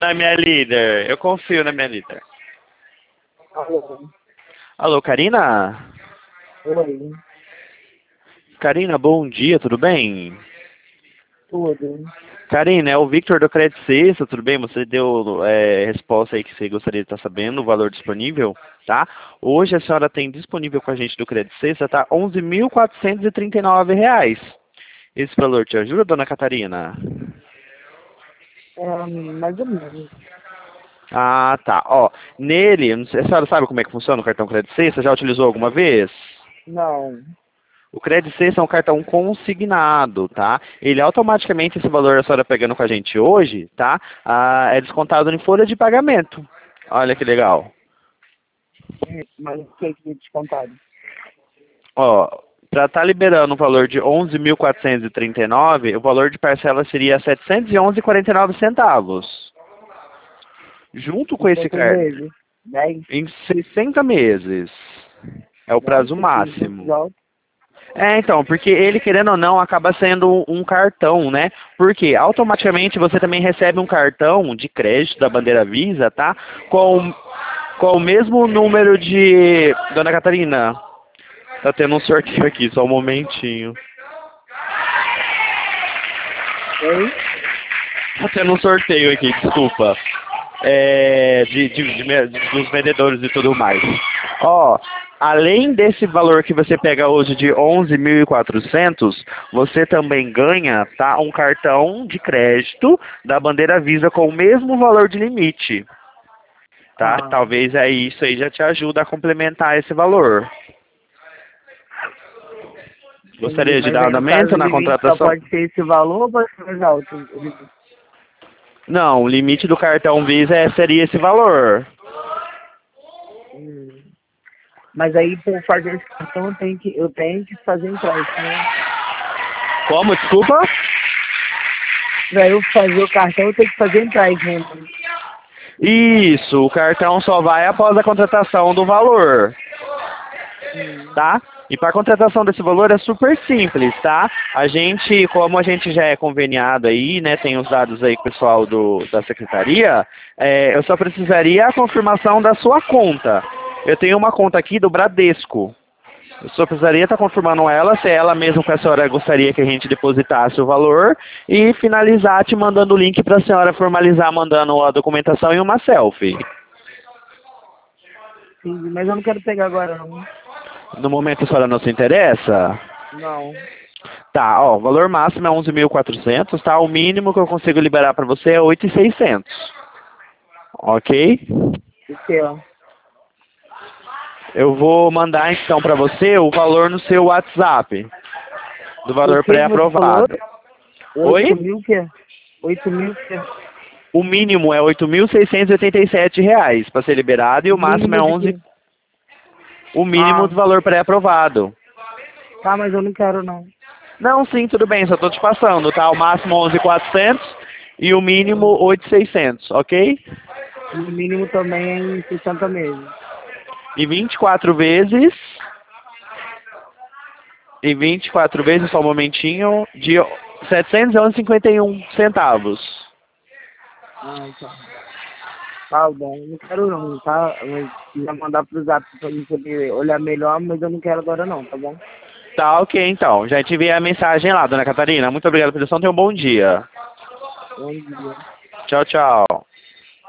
Na minha líder. Eu confio na minha líder. Alô. Alô, Karina? Oi. Karina, bom dia, tudo bem? Tudo. Karina, é o Victor do Credit Sexta, tudo bem? Você deu resposta aí que você gostaria de estar sabendo, o valor disponível, tá? Hoje a senhora tem disponível com a gente do Credit Sexta, tá? R$ 11.439. Esse valor te ajuda, dona Catarina? Mais ou menos. Ah, tá. Ó, nele, não sei, a senhora sabe como é que funciona o cartão Credit Sexta? Já utilizou alguma vez? Não. O Credit Sexta é um cartão consignado, tá? Ele automaticamente, esse valor a senhora pegando com a gente hoje, tá? É descontado em folha de pagamento. Olha que legal. Mas o que é que me descontaram? Ó, para estar liberando o valor de 11.439, o valor de parcela seria 711,49 centavos. Junto com Em esse quantos cartão, meses? 10? em 60 meses. É o prazo Nossa, que juros máximo. altos. Então, porque ele, querendo ou não, acaba sendo um cartão, né? Porque automaticamente você também recebe um cartão de crédito da bandeira Visa, tá? Com o mesmo número de... Dona Catarina, tá tendo um sorteio aqui, só um momentinho. Oi? Tá tendo um sorteio aqui, desculpa. Dos vendedores e tudo mais. Ó, além desse valor que você pega hoje de 11.400, você também ganha, tá, um cartão de crédito da bandeira Visa com o mesmo valor de limite, tá? Ah. Talvez aí isso aí já te ajuda a complementar esse valor. Entendi. Gostaria de Mas dar aí, no caso, andamento o na limite só contratação? pode ser esse valor ou pode ser mais alto? O limite? Não, o limite do cartão Visa seria esse valor. Hum. Mas aí, por fazer esse cartão, eu tenho que fazer empréstimo, né? Como? Desculpa? Pra eu fazer o cartão, eu tenho que fazer empréstimo, né? Isso, o cartão só vai após a contratação do valor, tá? E para a contratação desse valor é super simples, tá? Como a gente já é conveniado aí, né, tem os dados aí com o pessoal da secretaria, eu só precisaria a confirmação da sua conta. Eu tenho uma conta aqui do Bradesco. Eu só precisaria estar confirmando ela, se ela mesmo que a senhora gostaria que a gente depositasse o valor e finalizar te mandando o link para a senhora formalizar, mandando a documentação e uma selfie. Entendi. Mas eu não quero pegar agora, não. No momento a senhora não se interessa? Não. Tá, ó, o valor máximo é 11.400, tá? O mínimo que eu consigo liberar para você é 8.600. Ok? O que, ó? Eu vou mandar então para você o valor no seu WhatsApp, do O valor que você falou? pré-aprovado. 8 Oi? mil o quê? 8 mil o quê? O mínimo é R$ 8.687 para ser liberado e O o máximo mínimo é de 11, quê? o mínimo Ah, do valor pré-aprovado. tá, mas eu não quero, não. Não, sim, tudo bem, só estou te passando, tá? O máximo 11.400 e o mínimo Hum. 8.600, ok? E o mínimo também é em 60 meses. E 24 vezes, só um momentinho, de 711,51 centavos. Ah, tá. Tá bom, não quero não, tá? Mas se quiser mandar pro zap pra mim poder olhar melhor, mas eu não quero agora não, tá bom? Tá, ok, então. Já te enviei a mensagem lá, dona Catarina. Muito obrigado pela atenção, tenha um bom dia. Bom dia. Tchau, tchau.